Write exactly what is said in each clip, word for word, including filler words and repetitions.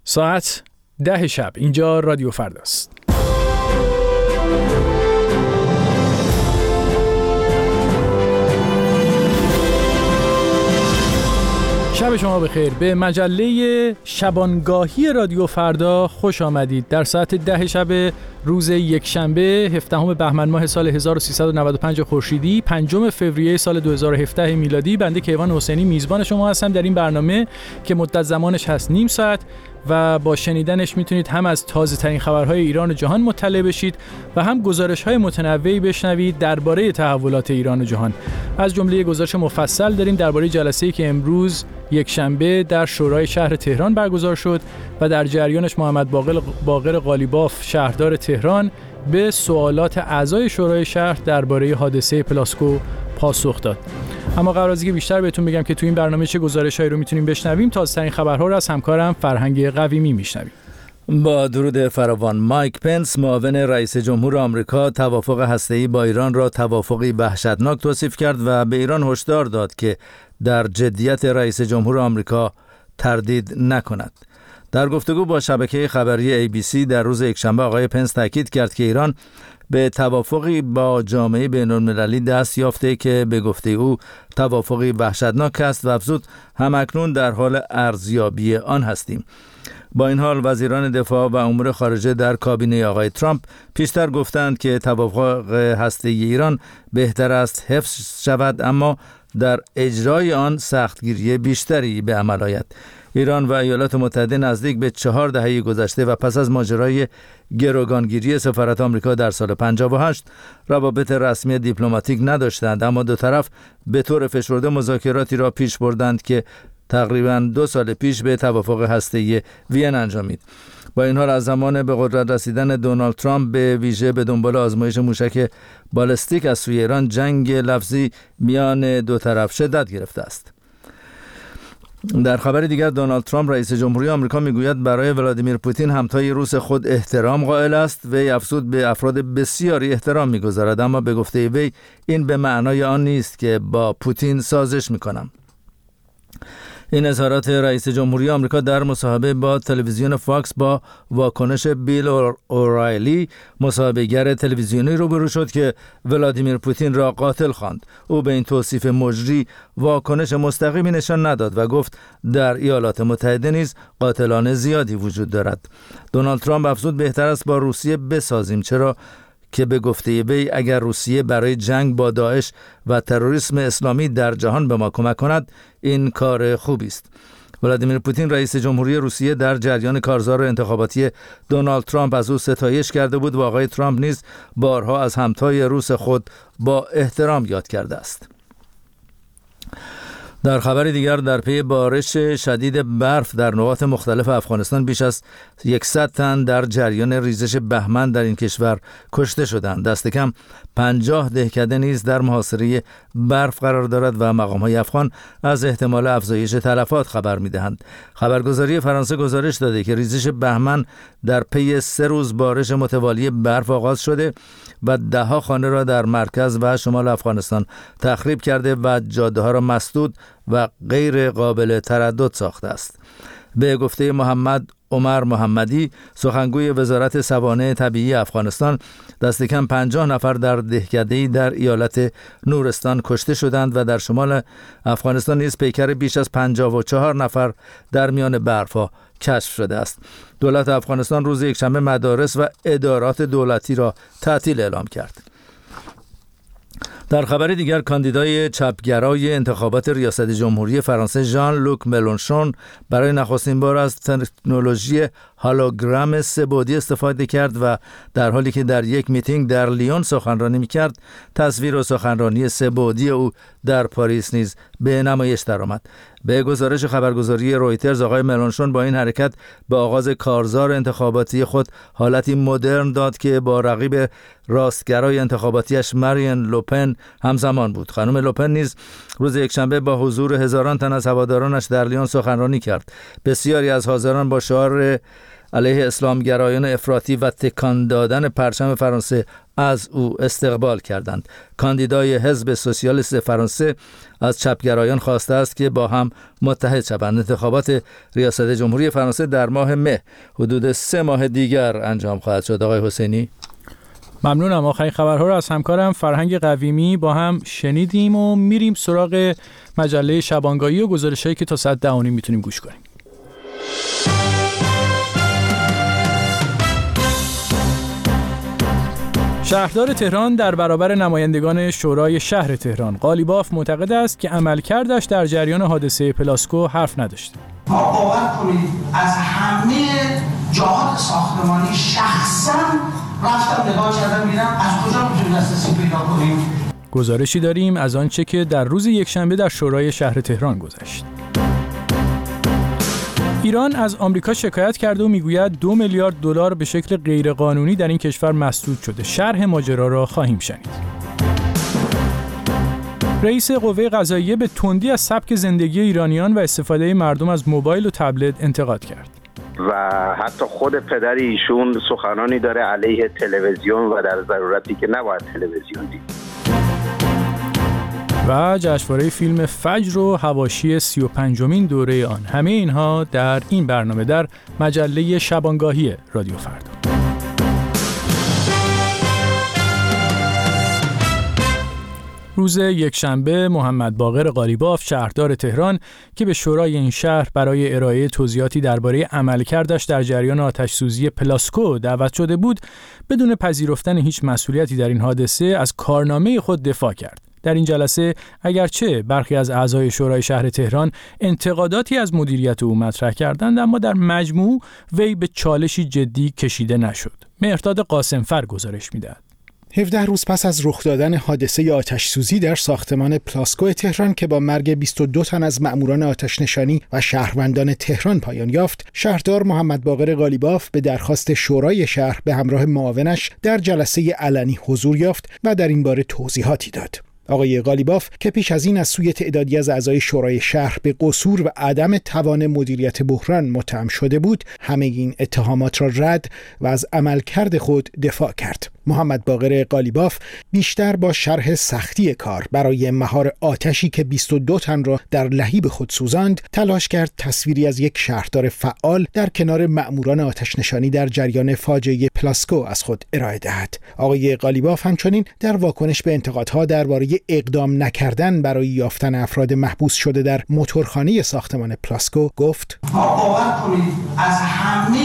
ساعت ده شب. اینجا رادیو فرداست. شب شما بخیر. به مجله شبانگاهی رادیو فردا خوش آمدید. در ساعت ده شب روز یکشنبه هفدهم بهمن ماه سال هزار و سیصد و نود و پنج خورشیدی، پنجم فوریه سال دو هزار و هفده میلادی، بنده کیوان حسینی میزبان شما هستم در این برنامه که مدت زمانش هست نیم ساعت و با شنیدنش میتونید هم از تازه ترین خبرهای ایران و جهان مطلع بشید و هم گزارش های متنوعی بشنوید درباره تحولات ایران و جهان. از جمله گزارش مفصل داریم درباره جلسه‌ای که امروز یکشنبه در شورای شهر تهران برگزار شد و در جریانش محمد باقر باقر قالیباف شهردار تهران به سوالات اعضای شورای شهر درباره حادثه پلاسکو پاسخ داد. اما قبل از اینکه بیشتر بهتون بگم که تو این برنامه چه گزارش‌هایی رو میتونیم بشنویم، تازه‌ترین خبرها رو از همکارم فرهنگ قویمی میشنویم. با درود فراوان، مایک پنس معاون رئیس جمهور آمریکا توافق هسته‌ای با ایران را توافقی وحشتناک توصیف کرد و به ایران هشدار داد که در جدیت رئیس جمهور آمریکا تردید نکند. در گفتگو با شبکه خبری ای بی سی در روز یکشنبه آقای پنس تاکید کرد که ایران به توافقی با جامعه بین‌المللی دست یافته که به گفته او توافقی وحشتناک است و افزود همکنون در حال ارزیابی آن هستیم. با این حال وزیران دفاع و امور خارجه در کابینه آقای ترامپ پیشتر گفتند که توافق هسته‌ای ایران بهتر است حفظ شود، اما در اجرای آن سختگیری بیشتری به عمل آید. ایران و ایالات متحده نزدیک به چهار دهه گذشته و پس از ماجرای گروگانگیری سفارت آمریکا در سال پنجاه و هشت روابط رسمی دیپلماتیک نداشتند، اما دو طرف به طور فشرده مذاکراتی را پیش بردند که تقریباً دو سال پیش به توافق هسته‌ای وین انجامید. با این حال از زمان به قدرت رسیدن دونالد ترامپ به ویژه به دنبال آزمایش موشک بالستیک از سوی ایران جنگ لفظی میان دو طرف شدت گرفته است. در خبر دیگر دونالد ترامپ رئیس جمهوری آمریکا میگوید برای ولادیمیر پوتین همتای روس خود احترام قائل است. وی افزود به افراد بسیاری احترام میگذارد، اما به گفته وی این به معنای آن نیست که با پوتین سازش میکنم. این اظهارات رئیس جمهوری آمریکا در مصاحبه با تلویزیون فاکس با واکنش بیل اورایلی، مصاحبه‌گر تلویزیونی روبرو شد که ولادیمیر پوتین را قاتل خواند. او به این توصیف مجری واکنش مستقیمی نشان نداد و گفت در ایالات متحده نیز قاتلان زیادی وجود دارد. دونالد ترامپ افزود بهتر است با روسیه بسازیم، چرا که به گفته وی اگر روسیه برای جنگ با داعش و تروریسم اسلامی در جهان به ما کمک کند این کار خوبی است. ولادیمیر پوتین رئیس جمهوری روسیه در جریان کارزار انتخاباتی دونالد ترامپ از او ستایش کرده بود و آقای ترامپ نیز بارها از همتای روس خود با احترام یاد کرده است. در خبر دیگر، در پی بارش شدید برف در نقاط مختلف افغانستان بیش از صد تن در جریان ریزش بهمن در این کشور کشته شدند. دست کم پنجاه دهکده نیز در محاصره برف قرار دارد و مقام‌های افغان از احتمال افزایش تلفات خبر می‌دهند. خبرگزاری فرانسه گزارش داده که ریزش بهمن در پی سه روز بارش متوالی برف آغاز شده و ده‌ها خانه را در مرکز و شمال افغانستان تخریب کرده و جاده‌ها را مسدود و غیر قابل تردد ساخته است. به گفته محمد عمر محمدی، سخنگوی وزارت سوانح طبیعی افغانستان، دست کم پنجاه نفر در دهکده‌ای در ایالت نورستان کشته شدند و در شمال افغانستان نیز پیکر بیش از پنجاه و چهار نفر در میان برف‌ها کشف شده است. دولت افغانستان روز یکشنبه مدارس و ادارات دولتی را تعطیل اعلام کرد. در خبر دیگر، کاندیدای چپگرای انتخابات ریاست جمهوری فرانسه ژان لوک ملانشون برای نخستین بار از تکنولوژی هولوگرام سه‌بعدی استفاده کرد و در حالی که در یک میتینگ در لیون سخنرانی می‌کرد، تصویر و سخنرانی سه‌بعدی او در پاریس نیز به نمایش درآمد. به گزارش خبرگزاری رویترز، آقای ملانشون با این حرکت به آغاز کارزار انتخاباتی خود حالتی مدرن داد که با رقیب راستگرای انتخاباتیش مارین لوپن همزمان بود. خانم لوپن نیز روز یکشنبه با حضور هزاران تن از هوادارانش در لیون سخنرانی کرد. بسیاری از حاضران با شعار علیه اسلامگرایان افراطی و تکان دادن پرچم فرانسه از او استقبال کردند. کاندیدای حزب سوسیالیست فرانسه از چپگرایان خواسته است که با هم متحد شوند. انتخابات ریاست جمهوری فرانسه در ماه مه حدود سه ماه دیگر انجام خواهد شد. آقای حسینی، ممنونم. آخرین خبرها رو از همکارم فرهنگ قویمی با هم شنیدیم و میریم سراغ مجله شبانگاهی و گزارشایی که تا ساعت ده و نیم میتونیم گوش کنیم. شهردار تهران در برابر نمایندگان شورای شهر تهران قالیباف معتقد است که عملکردش در جریان حادثه پلاسکو حرف نداشته. ما باور کنید از همه جهات ساختمانی شخصا رفتم نگاه کردم میرم از کجا میتونیم دسترسی پیدا کنیم. گزارشی داریم از آنچه که در روز یکشنبه در شورای شهر تهران گذشت. ایران از آمریکا شکایت کرده و میگوید دو میلیارد دلار به شکل غیرقانونی در این کشور مسدود شده. شرح ماجرا را خواهیم شنید. رئیس قوه قضاییه به تندی از سبک زندگی ایرانیان و استفاده مردم از موبایل و تبلت انتقاد کرد. و حتی خود پدر ایشون سخنانی داره علیه تلویزیون و در ضرورتی که نباید تلویزیون دید. و جشنواره فیلم فجر و حواشی سی و پنجمین دوره آن. همه اینها در این برنامه در مجله شبانگاهی رادیو فردا. روز یکشنبه محمد باقر قالیباف شهردار تهران که به شورای این شهر برای ارائه توضیحاتی درباره عملکردش در جریان آتش‌سوزی پلاسکو دعوت شده بود، بدون پذیرفتن هیچ مسئولیتی در این حادثه از کارنامه خود دفاع کرد. در این جلسه اگرچه برخی از اعضای شورای شهر تهران انتقاداتی از مدیریت او مطرح کردند، اما در مجموع وی به چالشی جدی کشیده نشد. مهرداد قاسمفر گزارش می‌دهد. هفده روز پس از رخ دادن حادثه آتش‌سوزی در ساختمان پلاسکو تهران که با مرگ بیست و دو تن از مأموران آتش‌نشانی و شهروندان تهران پایان یافت، شهردار محمد باقر قالیباف به درخواست شورای شهر به همراه معاونش در جلسه علنی حضور یافت و در این باره توضیحاتی داد. آقای قالیباف که پیش از این از سوی تعدادی از اعضای شورای شهر به قصور و عدم توان مدیریت بحران متهم شده بود، همه این اتهامات را رد و از عملکرد خود دفاع کرد. محمد باقر قالیباف بیشتر با شرح سختی کار برای مهار آتشی که بیست و دو تن را در لهیب خود سوزاند، تلاش کرد تصویری از یک شهردار فعال در کنار مأموران آتش‌نشانی در جریان فاجعه پلاسکو از خود ارائه دهد. آقای قالیباف همچنین در واکنش به انتقادها درباره اقدام نکردن برای یافتن افراد محبوس شده در موتورخانه ساختمان پلاسکو گفت: ما باور کنید از همه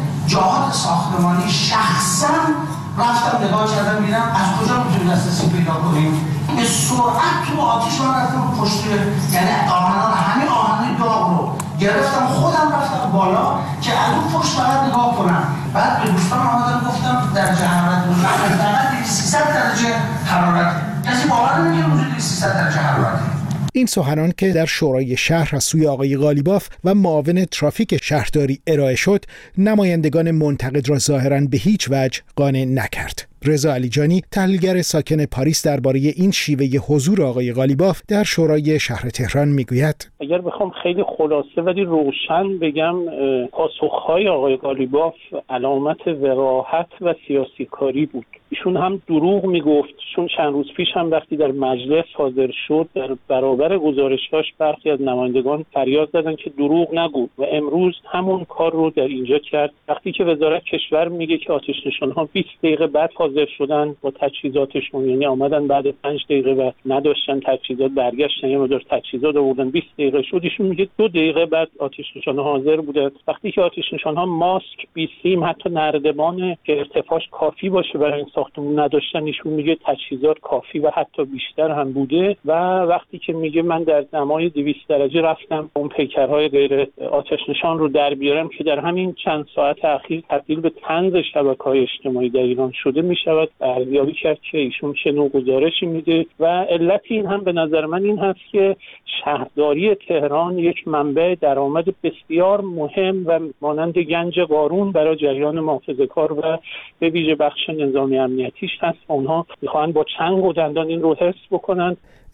جهات ساختمانی شخصا رفتم نگاه کردم میرم از کجا میتونیم دسترسی پیدا کنیم. به سرعت تو آتیش من رفتم پشت، یعنی آهنان همه آهنای داغ رو گرفتم، خودم رفتم بالا که از اون پشت فقط نگاه کنم. بعد به دوستان آمدم گفتم درجه حرارت بزرگ فقط سیصد درجه حرارت. کسی باور نمیکنه وجود سیصد درجه حرارت. این سخنان که در شورای شهر از سوی آقای قالیباف و معاون ترافیک شهرداری ارائه شد، نمایندگان منتقد را ظاهراً به هیچ وجه قانع نکرد. رضا علیجانی، تحلیلگر ساکن پاریس، درباره این شیوه حضور آقای قالیباف در شورای شهر تهران میگوید: اگر بخوام خیلی خلاصه ولی روشن بگم، پاسخهای آقای قالیباف علامت وقاحت و سیاسی کاری بود. ایشون هم دروغ میگفت، چون چند روز پیش هم وقتی در مجلس حاضر شد در برابر گزارش‌هاش برخی از نمایندگان فریاد زدن که دروغ نگو و امروز همون کار رو در اینجا کرد. وقتی که وزارت کشور میگه که آتش‌نشان‌ها بیست دقیقه بعد حاضر شدن با تجهیزاتشون، یعنی آمدن بعد پنج دقیقه و نداشتن تجهیزات، برگشتن یه مقدار تجهیزات آوردن، بیست دقیقه شد، ایشون میگه دو دقیقه بعد آتش‌نشان‌ها حاضر بودن. وقتی که آتش‌نشان‌ها ماسک، بیسیم، حتی نردبان که ارتفاعش کافی باشه برای این ساختمون نداشتن، ایشون میگه تجهیزات کافی و حتی بیشتر هم بوده. و وقتی که میگه من در دمای دویست درجه رفتم اون پیکرهای غیر آتش‌نشان رو در بیارم که در همین چند ساعت اخیر تبدیل به طنز شبکه‌های اجتماعی در ایران شده میشود، ارزیابی کرد که ایشون چه نوع گزارشی میده. و علت این هم به نظر من این هست که شهرداری تهران یک منبع درآمد بسیار مهم و مانند گنج قارون برای جریان محافظه‌کار و به ویژه بخش نظامی امنیتیش هست. اونها میخوان با چنگ و دندان این رو حفظ بکنن.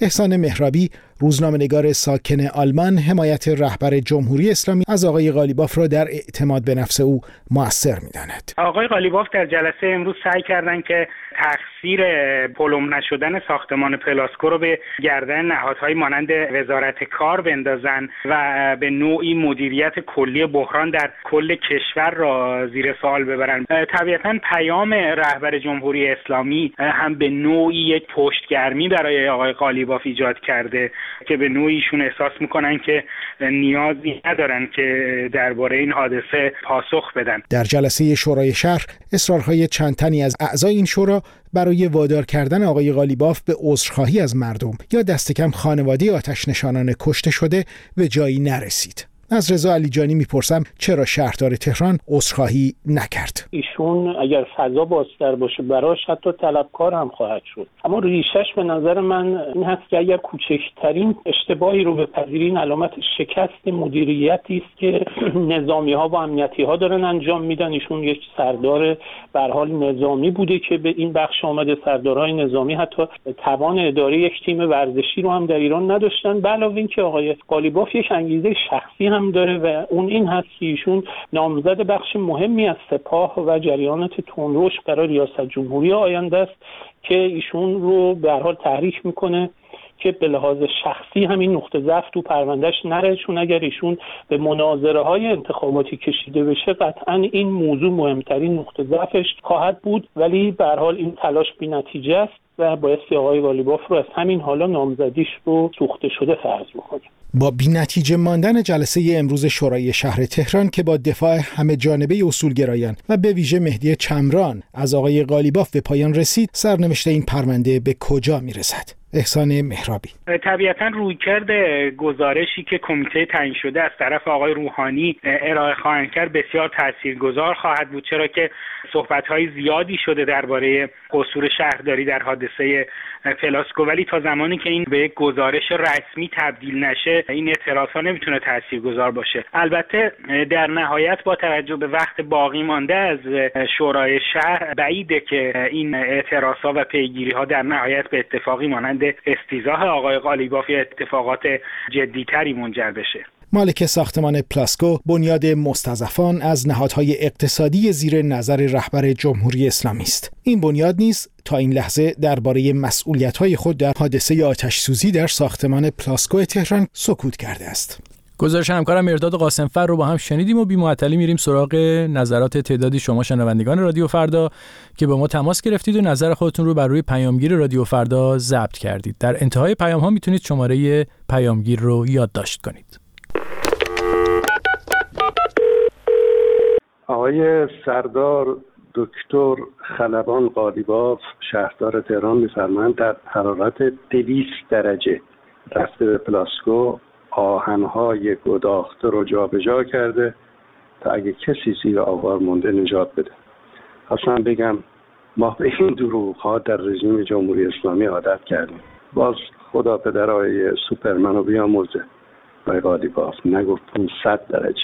احسان مهرابی، روزنامه‌نگار ساکن آلمان، حمایت رهبر جمهوری اسلامی از آقای قالیباف را در اعتماد به نفس او مؤثر می‌داند. آقای قالیباف در جلسه امروز سعی کردند که تقصیر پلم نشدن ساختمان پلاسکو رو به گردن نهادهای مانند وزارت کار بندازن و به نوعی مدیریت کلی بحران در کل کشور را زیر سوال ببرن. طبیعتاً پیام رهبر جمهوری اسلامی هم به نوعی یک پشتگرمی برای آقای قالیباف ایجاد کرده که به نوعی ایشون احساس میکنن که نیازی ندارن که درباره این حادثه پاسخ بدن. در جلسه شورای شهر اصرارهای چند تنی از اعضای این شورا برای وادار کردن آقای قالیباف به عذرخواهی از مردم یا دست کم خانواده آتش نشانان کشته شده به جایی نرسید. از رضا علیجانی میپرسم چرا شهردار تهران عذرخواهی نکرد؟ ایشون اگر فضا بازتر باشه براش حتی طلبکار هم خواهد شد، اما ریشش به نظر من این هست که اگر کوچکترین اشتباهی رو بپذیرین علامت شکست مدیریتی است که نظامی ها و امنیتی ها دارن انجام میدن. ایشون یک سردار به هر حال نظامی بوده که به این بخش آمده. سردارهای نظامی حتی توان اداره یک تیم ورزشی رو هم در ایران نداشتن. به علاوه اینکه آقای قالیباف یک انگیزه شخصی هم داره و اون این هست که ایشون نامزد بخش مهمی از سپاه و جریانات تندروش برای ریاست جمهوری آینده است که ایشون رو به هر حال تحریک میکنه که به لحاظ شخصی همین نقطه ضعف تو پروندهش نره، چون اگر ایشون به مناظره های انتخاباتی کشیده بشه قطعا این موضوع مهمترین نقطه ضعفش خواهد بود، ولی به هر حال این تلاش بی‌نتیجه است و بایستی آقای قالیباف رو از همین حالا نامزدیش رو سوخته شده فرض بکنیم. با بی‌نتیجه ماندن جلسه امروز شورای شهر تهران که با دفاع همه جانبه اصولگرایان و به ویژه مهدی چمران از آقای قالیباف به پایان رسید، سرنوشت این پرونده به کجا میرسد؟ احسان مهرابی: طبیعتاً رویکرد گزارشی که کمیته تعیین شده از طرف آقای روحانی ارائه خواهند کرد بسیار تاثیرگذار خواهد بود، چرا که صحبت‌های زیادی شده درباره قصور شهرداری در حادثه پلاسکو، ولی تا زمانی که این به یک گزارش رسمی تبدیل نشه این اعتراض‌ها نمیتونه تاثیرگذار باشه. البته در نهایت با توجه به وقت باقی مانده از شورای شهر بعیده که این اعتراض‌ها و پیگیری‌ها در نهایت به اتفاقی مانند استیضاح آقای قالیباف یا اتفاقات جدی‌تری منجر بشه. مالک ساختمان پلاسکو بنیاد مستضعفان از نهادهای اقتصادی زیر نظر رهبر جمهوری اسلامی است. این بنیاد نیز تا این لحظه درباره مسئولیت‌های خود در حادثه آتش‌سوزی در ساختمان پلاسکو تهران سکوت کرده است. گزارش همکارم مرداد قاسمفر رو با هم شنیدیم و بی‌معطلی میریم سراغ نظرات تعدادی شما شنوندگان رادیو فردا که با ما تماس گرفتید و نظر خودتون رو بر روی پیامگیر رادیو فردا ضبط کردید. در انتهای پیام ها میتونید شماره پیامگیر رو یادداشت کنید. آقای سردار دکتر خلبان قالیباف شهردار تهران می‌فرمایند در حرارت دویست درجه رفته به پلاسکو، آهن‌های گداخته رو جابجا کرده تا اگه کسی زیر آوار مونده نجات بده. اصلا بگم ما به این دروغ‌ها در رژیم جمهوری اسلامی عادت کردیم. باز خدا پدرای سوپرمن رو بیامرزه. آقای قالیباف نگفت پانصد درجه.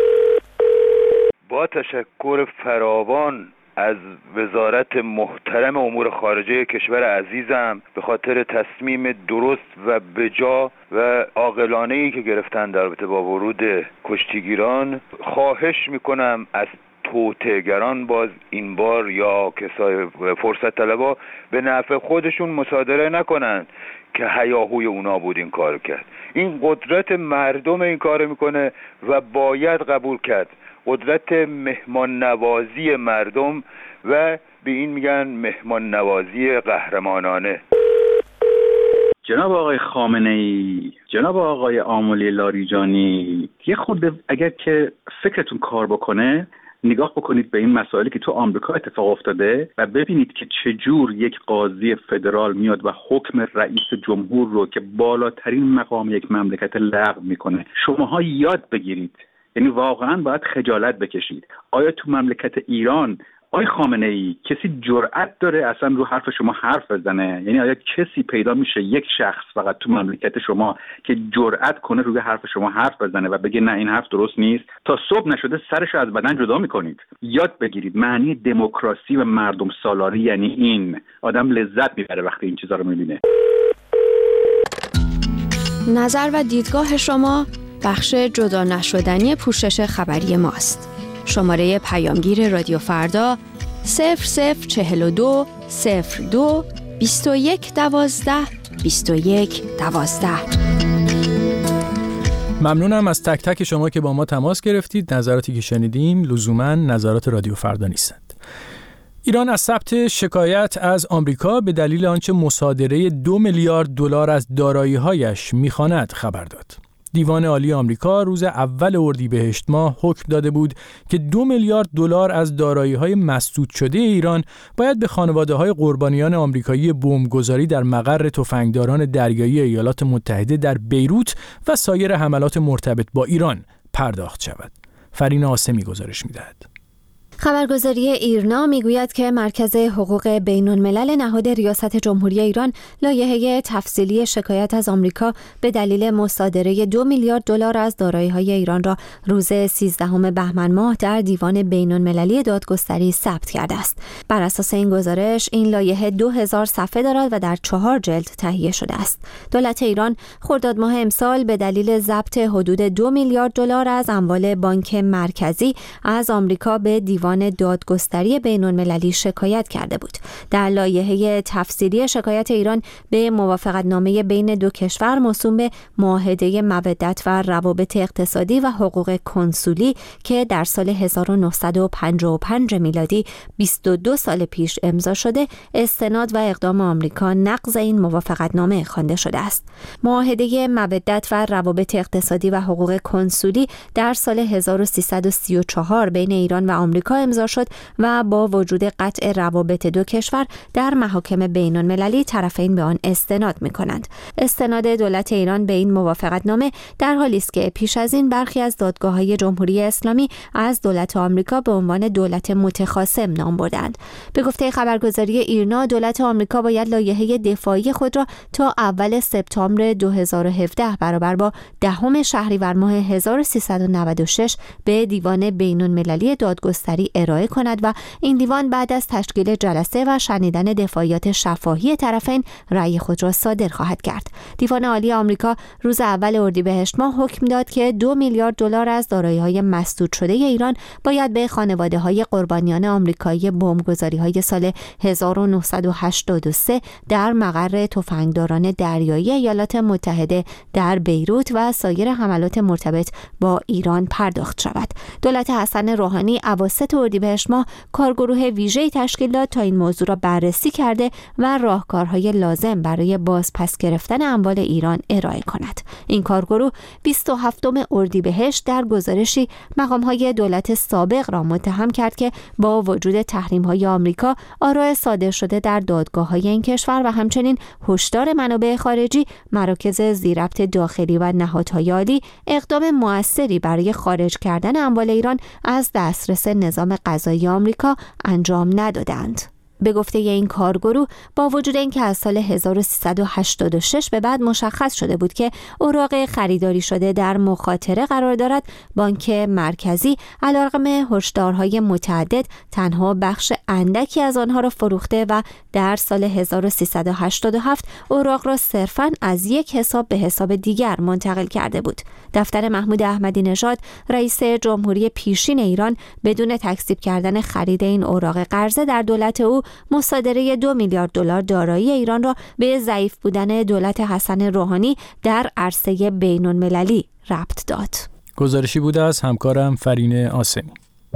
با تشکر فراوان از وزارت محترم امور خارجه کشور عزیزم به خاطر تصمیم درست و بجا و عاقلانه‌ای که گرفتن در رابطه با ورود کشتیگیران. خواهش میکنم از توطئه‌گران باز این بار یا کسای فرصت طلبا به نفع خودشون مصادره نکنن که هیاهوی اونا بود این کار کرد. این قدرت مردم این کار میکنه و باید قبول کرد. قدرت مهمان نوازی مردم و به این میگن مهمان نوازی قهرمانانه. جناب آقای خامنه‌ای، جناب آقای آملی لاریجانی، یه خود اگر که فکرتون کار بکنه نگاه بکنید به این مسائلی که تو آمریکا اتفاق افتاده و ببینید که چجور یک قاضی فدرال میاد و حکم رئیس جمهور رو که بالاترین مقام یک مملکت لغو میکنه. شماها یاد بگیرید، یعنی واقعا باید خجالت بکشید. آیا تو مملکت ایران آقای خامنه‌ای کسی جرأت داره اصلا رو حرف شما حرف بزنه؟ یعنی آیا کسی پیدا میشه یک شخص فقط تو مملکت شما که جرأت کنه روی حرف شما حرف بزنه و بگه نه این حرف درست نیست؟ تا صبح نشده سرش از بدن جدا میکنید. یاد بگیرید معنی دموکراسی و مردم سالاری یعنی این. آدم لذت میبره وقتی این چیزا رو میبینه. نظر و دیدگاه شما بخش جدا نشدنی پوشش خبری ماست. شماره پیامگیر رادیو فردا صفر صفر چهل و دو صفر دو بیست و یک دوازده بیست و یک دوازده. ممنونم از تک تک شما که با ما تماس گرفتید. نظراتی که شنیدیم لزوماً نظرات رادیو فردا نیستند. ایران از ثبت شکایت از آمریکا به دلیل آنچه مصادره دو میلیارد دلار از دارایی‌هایش می‌خواند خبر داد. دیوان عالی آمریکا روز اول اردیبهشت ماه حکم داده بود که دو میلیارد دلار از دارایی‌های مسدود شده ایران باید به خانواده‌های قربانیان آمریکایی بمبگذاری در مقر تفنگداران دریایی ایالات متحده در بیروت و سایر حملات مرتبط با ایران پرداخت شود. فرین آسمی گزارش می‌دهد. خبرگزاری ایرنا میگوید که مرکز حقوق بین‌الملل نهاد ریاست جمهوری ایران لایحه تفصیلی شکایت از آمریکا به دلیل مصادره دو میلیارد دلار از دارایی‌های ایران را روز سیزدهم بهمن ماه در دیوان بین‌المللی دادگستری ثبت کرده است. بر اساس این گزارش این لایحه دو هزار صفحه دارد و در چهار جلد تهیه شده است. دولت ایران خرداد ماه امسال به دلیل ضبط حدود دو میلیارد دلار از اموال بانک مرکزی از آمریکا به دیوان دادگستری بین‌المللی شکایت کرده بود. در لایحه تفصیلی شکایت ایران به موافقتنامه بین دو کشور موسوم به معاهده مودت و روابط اقتصادی و حقوق کنسولی که در سال هزار و نهصد و پنجاه و پنج میلادی بیست و دو سال پیش امضا شده، استناد و اقدام آمریکا نقض این موافقتنامه خوانده شده است. معاهده مودت و روابط اقتصادی و حقوق کنسولی در سال هزار و سیصد و سی و چهار بین ایران و آمریکا امضا شد و با وجود قطع روابط دو کشور در محاکم بین‌المللی طرفین به آن استناد می‌کنند. استناد دولت ایران به این موافقتنامه در حالی است که پیش از این برخی از دادگاه‌های جمهوری اسلامی از دولت آمریکا به عنوان دولت متخاصم نام بردند. به گفته خبرگزاری ایرنا، دولت آمریکا باید لایحه دفاعی خود را تا اول سپتامبر دو هزار و هفده برابر با دهم شهریور ماه هزار و سیصد و نود و شش به دیوان بین‌المللی دادگستری ارائه کند و این دیوان بعد از تشکیل جلسه و شنیدن دفاعیات شفاهی طرفین رأی خود را صادر خواهد کرد. دیوان عالی آمریکا روز اول اردیبهشت ماه حکم داد که دو میلیارد دلار از دارایی‌های مسدود شده ایران باید به خانواده‌های قربانیان آمریکایی بمبگذاری‌های سال هزار و نهصد و هشتاد و سه در مقر تفنگداران دریایی ایالات متحده در بیروت و سایر حملات مرتبط با ایران پرداخت شود. دولت حسن روحانی اواسط اردیبهشت ماه کارگروه ویژه‌ای تشکیل داد تا این موضوع را بررسی کرده و راهکارهای لازم برای بازپس گرفتن اموال ایران ارائه کند. این کارگروه بیست و هفتم اردیبهشت در گزارشی مقام‌های دولت سابق را متهم کرد که با وجود تحریم‌های آمریکا، آراء صادر شده در دادگاه‌های این کشور و همچنین هشدار منابع خارجی، مراکز ذی‌ربط داخلی و نهادهای عالی اقدام مؤثری برای خارج کردن اموال ایران از دسترس نظام قضایی آمریکا انجام ندادند. به گفته این کارگروه، با وجود اینکه از سال هزار و سیصد و هشتاد و شش به بعد مشخص شده بود که اوراق خریداری شده در مخاطره قرار دارد، بانک مرکزی علیرغم هشدارهای متعدد تنها بخش اندکی از آنها را فروخته و در سال هزار و سیصد و هشتاد و هفت اوراق را صرفاً از یک حساب به حساب دیگر منتقل کرده بود. دفتر محمود احمدی نژاد، رئیس جمهوری پیشین ایران، بدون تکذیب کردن خرید این اوراق قرضه در دولت او مصادره دو میلیارد دلار دارایی ایران را به ضعیف بودن دولت حسن روحانی در عرصه بین‌المللی ربط داد. گزارشی بوده از همکارم فرین آسمی.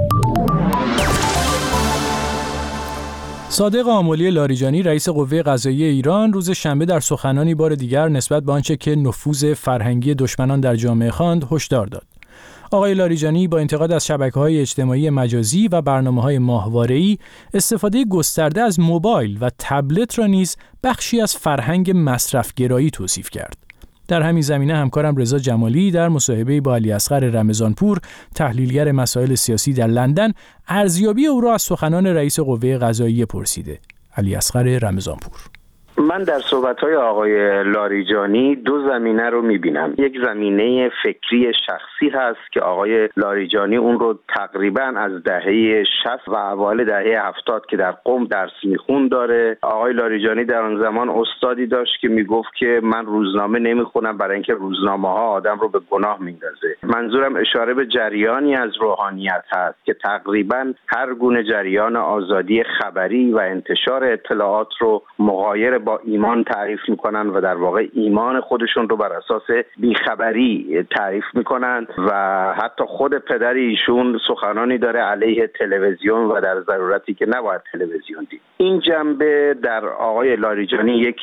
صادق آملی لاریجانی، رئیس قوه قضاییه ایران، روز شنبه در سخنانی بار دیگر نسبت به آنچه که نفوذ فرهنگی دشمنان در جامعه خواند هشدار داد. آقای لاریجانی با انتقاد از شبکه‌های اجتماعی مجازی و برنامه‌های ماهواره‌ای، استفاده گسترده از موبایل و تبلت را نیز بخشی از فرهنگ مصرف‌گرایی توصیف کرد. در همین زمینه همکارم رضا جمالی در مصاحبه‌ای با علیاصغر رمضانپور، تحلیلگر مسائل سیاسی در لندن، ارزیابی او را از سخنان رئیس قوه قضاییه پرسیده. علیاصغر رمضانپور: من در صحبت‌های آقای لاریجانی دو زمینه رو می‌بینم. یک زمینه فکری شخصی هست که آقای لاریجانی اون رو تقریباً از دهه شصت و اوایل دهه هفتاد که در قم درس می‌خوند داره. آقای لاریجانی در آن زمان استادی داشت که میگفت که من روزنامه نمی‌خونم برای اینکه روزنامه‌ها آدم رو به گناه می‌اندازه. منظورم اشاره به جریانی از روحانیت هست که تقریباً هر گونه جریان آزادی خبری و انتشار اطلاعات رو مغایر با ایمان تعریف میکنن و در واقع ایمان خودشون رو بر اساس بیخبری تعریف میکنن و حتی خود پدر ایشون سخنانی داره علیه تلویزیون و در ضرورتی که نباید تلویزیون دید. این جنبه در آقای لاریجانی یک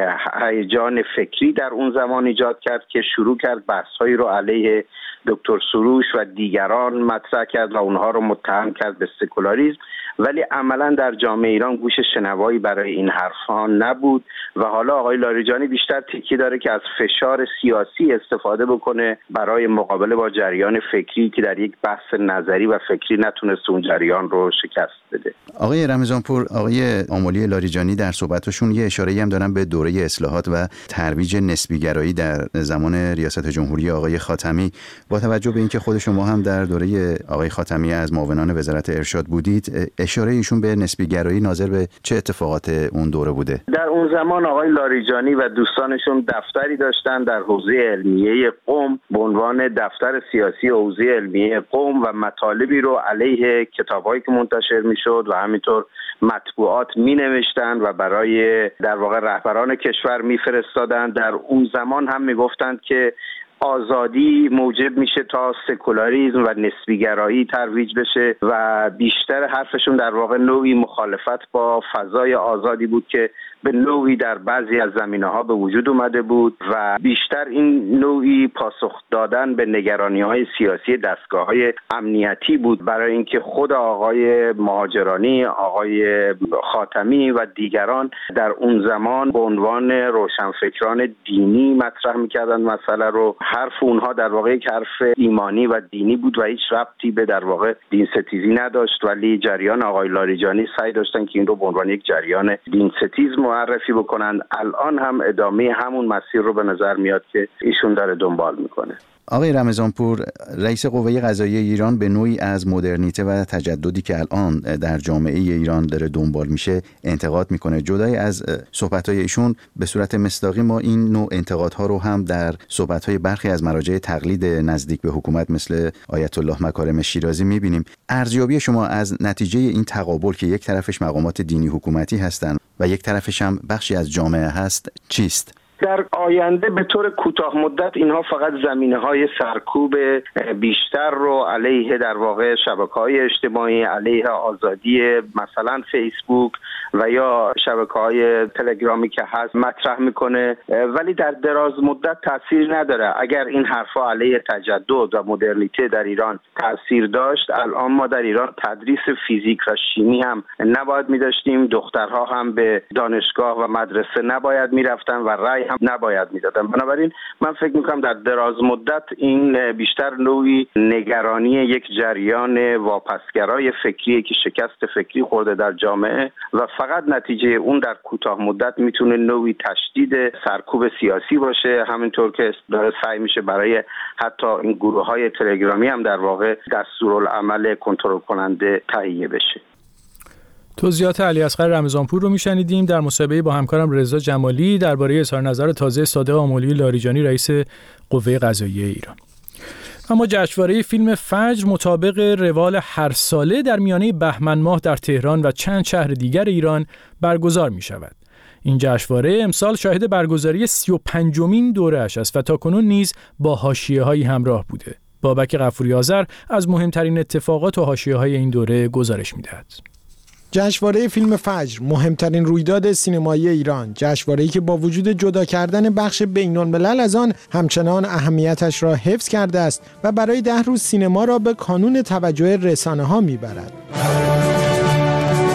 هیجان فکری در اون زمان ایجاد کرد که شروع کرد بحث‌هایی رو علیه دکتر سروش و دیگران مطرح کرد و اونها رو متهم کرد به سکولاریسم، ولی عملا در جامعه ایران گوش شنوایی برای این حرفها نبود و حالا آقای لاریجانی بیشتر تکی داره که از فشار سیاسی استفاده بکنه برای مقابله با جریان فکری که در یک بحث نظری و فکری نتونست اون جریان رو شکست بده. آقای رمضانپور، آقای آملی لاریجانی در صحبتشون یه اشاره‌ای هم دارن به دوره اصلاحات و ترویج نسبی‌گرایی در زمان ریاست جمهوری آقای خاتمی. با توجه به اینکه خود شما هم در دوره آقای خاتمی از معاونان وزارت ارشاد بودید، اشاره ایشون به نسبی‌گرایی ناظر به چه اتفاقات اون دوره بوده؟ در اون زمان آقای لاریجانی و دوستانشون دفتری داشتن در حوزه علمیه قم به عنوان دفتر سیاسی حوزه علمیه قم و مطالبی رو علیه کتابایی که منتشر میشد و همینطور مطبوعات می نوشتن و برای در واقع رهبران کشور می فرستادن. در اون زمان هم می گفتند که آزادی موجب میشه تا سکولاریسم و نسبیگرایی ترویج بشه و بیشتر حرفشون در واقع نوعی مخالفت با فضای آزادی بود که به نوعی در بعضی از زمینه‌ها به وجود اومده بود و بیشتر این نوعی پاسخ دادن به نگرانی‌های سیاسی دستگاه‌های امنیتی بود برای اینکه خود آقای مهاجرانی، آقای خاتمی و دیگران در اون زمان به عنوان روشنفکران دینی مطرح می‌کردن مسئله رو. حرف اونها در واقع یک حرف ایمانی و دینی بود و هیچ ربطی به در واقع دین ستیزی نداشت، ولی جریان آقای لاریجانی سعی داشتن که این رو به عنوان یک جریان دین ستیز معرفی بکنن. الان هم ادامه همون مسیر رو به نظر میاد که ایشون داره دنبال میکنه. آقای رمضانپور، رئیس قوه قضاییه ایران به نوعی از مدرنیته و تجددی که الان در جامعه ایران داره دنبال میشه انتقاد میکنه. جدای از صحبت‌های ایشون به صورت مصداقی ما این نوع انتقادها رو هم در صحبت‌های برخی از مراجع تقلید نزدیک به حکومت مثل آیت الله مکارم شیرازی میبینیم. ارزیابی شما از نتیجه این تقابل که یک طرفش مقامات دینی حکومتی هستند و یک طرفش هم بخشی از جامعه هست چیست؟ در آینده به طور کوتاه مدت اینها فقط زمینه‌های سرکوب بیشتر رو علیه در واقع شبکه‌های اجتماعی، علیه آزادی مثلا فیسبوک و یا شبکه‌های تلگرامی که هست مطرح میکنه، ولی در دراز مدت تاثیر نداره. اگر این حرفا علیه تجدد و مدرنیته در ایران تاثیر داشت، الان ما در ایران تدریس فیزیک و شیمی هم نباید می‌داشتیم، دخترها هم به دانشگاه و مدرسه نباید می‌رفتن و رأی هم نباید میدادن. بنابراین من فکر میکنم در دراز مدت این بیشتر نوعی نگرانی یک جریان واپسگرای فکری که شکست فکری خورده در جامعه و فقط نتیجه اون در کوتاه مدت میتونه نوعی تشدید سرکوب سیاسی باشه، همینطور که داره سعی میشه برای حتی این گروه‌های تلگرامی هم در واقع دستورالعمل کنترل کننده تهیه بشه. توضیحات علیاصغر رمضانپور رو میشنیدیم در مصاحبه با همکارم رضا جمالی درباره اظهار نظر تازه صادق آملی لاریجانی رئیس قوه قضاییه ایران. اما جشنواره فیلم فجر مطابق روال هر ساله در میانه بهمن ماه در تهران و چند شهر دیگر ایران برگزار می شود. این جشنواره امسال شاهد برگزاری سی و پنجمین دوره‌اش است و تاکنون نیز با حاشیه‌هایی همراه بوده. بابک غفوری آذر از مهمترین اتفاقات و حاشیه‌های این دوره گزارش می‌دهد. جشنواره فیلم فجر مهمترین رویداد سینمایی ایران، جشنواره‌ای که با وجود جدا کردن بخش بین‌الملل از آن همچنان اهمیتش را حفظ کرده است و برای ده روز سینما را به کانون توجه رسانه‌ها می‌برد.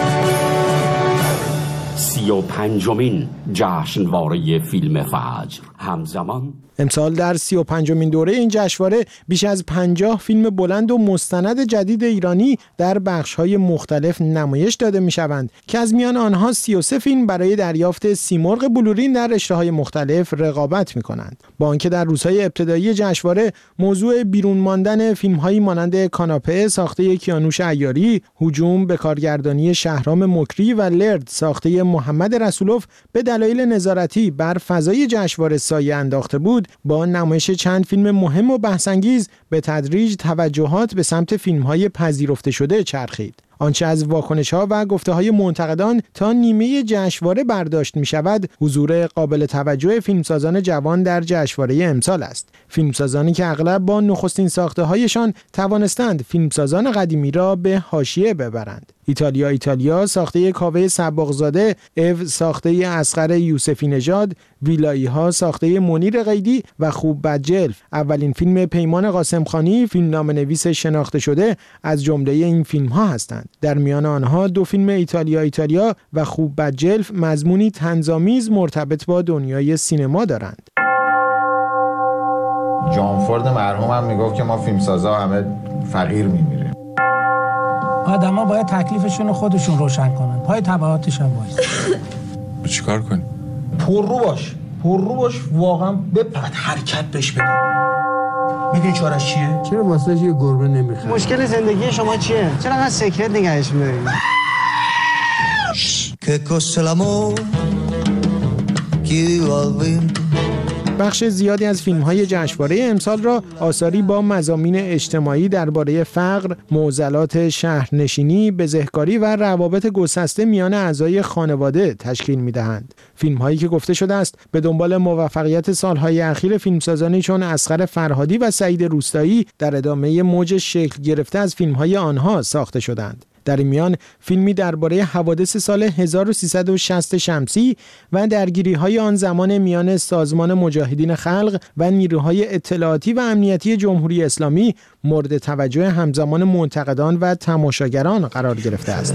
سی و پنجمین جشنواره فیلم فجر همزمان امسال در سی و پنجمین دوره این جشنواره بیش از پنجاه فیلم بلند و مستند جدید ایرانی در بخش‌های مختلف نمایش داده می‌شوند که از میان آنها سی و سه فیلم برای دریافت سیمرغ بلورین در رشته‌های مختلف رقابت می‌کنند. با آنکه در روزهای ابتدایی جشنواره موضوع بیرون ماندن فیلم‌هایی مانند کاناپه ساخته کیانوش عیاری، هجوم به کارگردانی شهرام مکری و لرد ساخته محمد رسولوف به دلایل نظارتی بر فضای جشنواره سایه انداخته بود، با نمایش چند فیلم مهم و بحث‌انگیز به تدریج توجهات به سمت فیلم‌های پذیرفته شده چرخید. آنچه از واکنش‌ها و گفته‌های منتقدان تا نیمه جشنواره برداشت می‌شود، حضور قابل توجه فیلمسازان جوان در جشنواره امسال است. فیلمسازانی که اغلب با نخستین ساخته‌هایشان توانستند فیلمسازان قدیمی را به حاشیه ببرند. ایتالیا ایتالیا ساخته کاوه سباقزاده، او ساخته اصغر یوسفی نژاد، ویلایی‌ها ساخته منیر قیدی و خوب بدجلف اولین فیلم پیمان قاسمخانی، فیلمنامه‌نویس شناخته شده از جمله این فیلم‌ها هستند. در میان آنها دو فیلم ایتالیا ایتالیا و خوب بدجلف مضمونی طنزآمیز مرتبط با دنیای سینما دارند. جان فورد مرحوم هم میگفت که ما فیلمسازا همه فقیر میمیریم. آدما باید تکلیفشون رو خودشون روشن کنن، پای تبعاتش هم باید. چیکار کنیم؟ پررو باش، پررو باش، واقعا بپرد، حرکت بهش بده. میدونی چارش چیه؟ چرا واسه یه گربه نمیخواد؟ مشکل زندگی شما چیه؟ چرا انقدر سکرت نگهش می‌داری؟ که کسلمو کی بخش زیادی از فیلم‌های جشنواره امسال را آثاری با مضامین اجتماعی درباره فقر، معضلات شهرنشینی، بزهکاری و روابط گسسته میان اعضای خانواده تشکیل می‌دهند. فیلم‌هایی که گفته شده است به دنبال موفقیت سال‌های اخیر فیلمسازانی چون اصغر فرهادی و سعید روستایی در ادامه موج شکل گرفته از فیلم‌های آنها ساخته شدند. در این میان فیلمی درباره حوادث سال هزار و سیصد و شصت شمسی و درگیری‌های آن زمان میان سازمان مجاهدین خلق و نیروهای اطلاعاتی و امنیتی جمهوری اسلامی مورد توجه همزمان منتقدان و تماشاگران قرار گرفته است.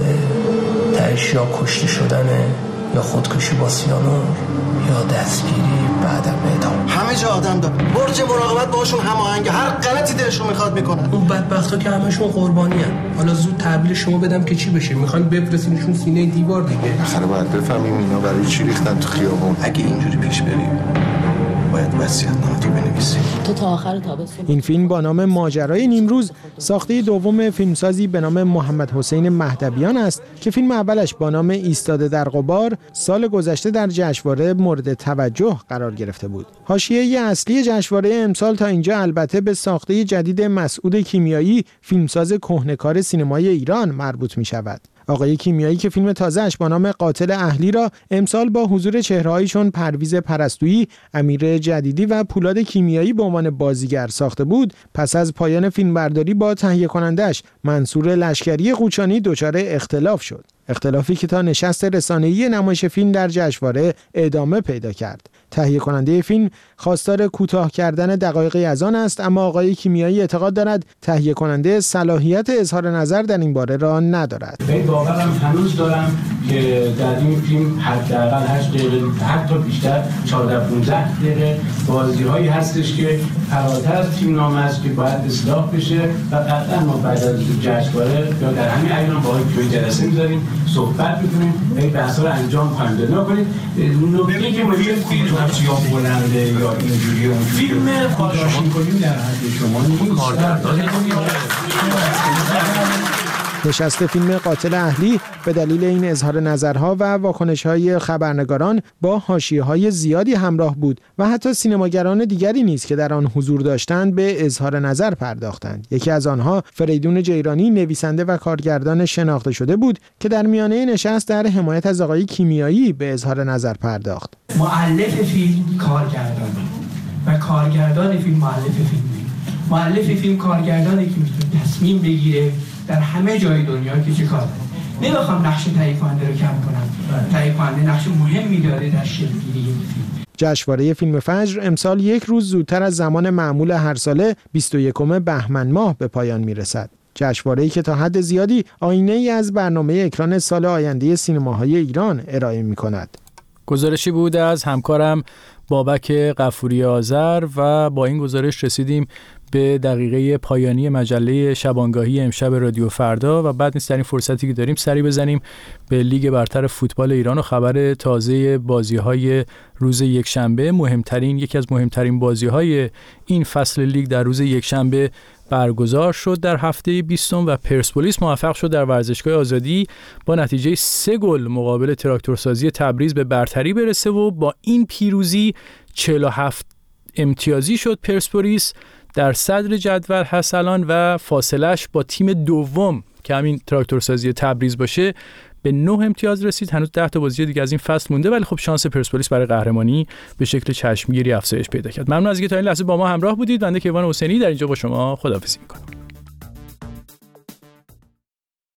تهش یا کشته شدنه یا خودکشی با سیانور یا دستگیری بعدم اعدام. همه جا آدم داره. برج مراقبت باشون هماهنگ، هر غلطی دلشون میخواد میکنن. اون بدبختا که همشون قربانی ان. حالا زود تحویل شما بدم که چی بشه؟ میخوان بفرستینشون سینه دیوار دیگه. آخه باید بفهمیم اینا برای چی ریختن تو خیابون. اگه اینجوری پیش بریم باید وصیت‌نامه‌ای بنویسیم. تو تا آخر تابستون. این فیلم با نام ماجرای نیمروز ساخته دوم فیلمسازی به نام محمد حسین مهدویان است که فیلم اولش با نام ایستاده در غبار سال گذشته در جشنواره مورد توجه قرار گرفته بود. حاشیه اصلی جشنواره امسال تا اینجا البته به ساخته جدید مسعود کیمیایی، فیلمساز کهنه‌کار سینمای ایران مربوط می شود. آقای کیمیایی که فیلم تازه‌اش با نام قاتل اهلی را امسال با حضور چهره‌هایی چون پرویز پرستویی، امیر جدیدی و پولاد کیمیایی به عنوان بازیگر ساخته بود، پس از پایان فیلمبرداری با تهیه کنندش منصور لشکری قوچانی دچار اختلاف شد. اختلافی که تا نشست رسانه‌ای نمایش فیلم در جشنواره ادامه پیدا کرد. تهیه کننده فیلم خواستار کوتاه کردن دقایقی از آن است، اما آقای کیمیایی اعتقاد دارد تهیه کننده صلاحیت اظهار نظر در این باره را ندارد. این باورم هنوز دارم که در این فیلم حداقل هشت دقیقه حتی بیشتر چهارده پانزده دقیقه بازی‌هایی هستش که فراتر از فیلمنامه است که باید اصلاح بشه و قطعا ما بعد از جشنواره یا در همین ایام با آقای جلسه می‌ذاریم صحبت می‌کنیم این بحث‌ها رو انجام خواهیم داد. نکنید نکته که ما فیلم یا بلنده یا اینجوری اون فیلم خواهش می‌کنیم در حد شما نشست فیلم قاتل اهلی به دلیل این اظهار نظرها و واکنش‌های خبرنگاران با حاشیه‌های زیادی همراه بود و حتی سینماگران دیگری نیز که در آن حضور داشتند به اظهار نظر پرداختند. یکی از آنها فریدون جیرانی، نویسنده و کارگردان شناخته شده بود که در میانه نشست در حمایت از آقای کیمیایی به اظهار نظر پرداخت. مؤلف فیلم کارگردان و کارگردان فیلم مؤلف فیلم. مؤلف فیلم کارگردانی که میتونه تصمیم بگیره در همه جای دنیا که چه کار کنه. نمیخوام نقش تهیه کننده رو کم کنم. تهیه کننده نقش مهمی داره در شکل‌گیری فیلم. جشنواره فیلم فجر امسال یک روز زودتر از زمان معمول هر ساله بیست و یکم بهمن ماه به پایان میرسد. جشنواره‌ای که تا حد زیادی آینه‌ای از برنامه اکران سال آینده سینماهای ایران ارائه می‌کند. گزارشی بود از همکارم بابک غفوری آذر و با این گزارش رسیدیم به دقیقه پایانی مجله شبانگاهی امشب رادیو فردا و بعد نیست در این فرصتی که داریم سری بزنیم به لیگ برتر فوتبال ایران و خبر تازه بازی‌های روز یکشنبه. مهمترین یکی از مهمترین بازی‌های این فصل لیگ در روز یکشنبه برگزار شد در هفته بیستم و پرسپولیس موفق شد در ورزشگاه آزادی با نتیجه سه گل مقابل تراکتورسازی تبریز به برتری برسه و با این پیروزی چهل و هفت امتیازی شد. پرسپولیس در صدر جدول هست الان و فاصلش با تیم دوم که همین تراکتورسازی تبریز باشه به نه امتیاز رسید. هنوز ده تا بازی دیگه از این فصل مونده ولی خب شانس پرسپولیس برای قهرمانی به شکل چشمگیری افزایش پیدا کرد. ممنون از اینکه تا این لحظه با ما همراه بودید. بنده کیوان حسینی در اینجا با شما خداحافظی می‌کنم.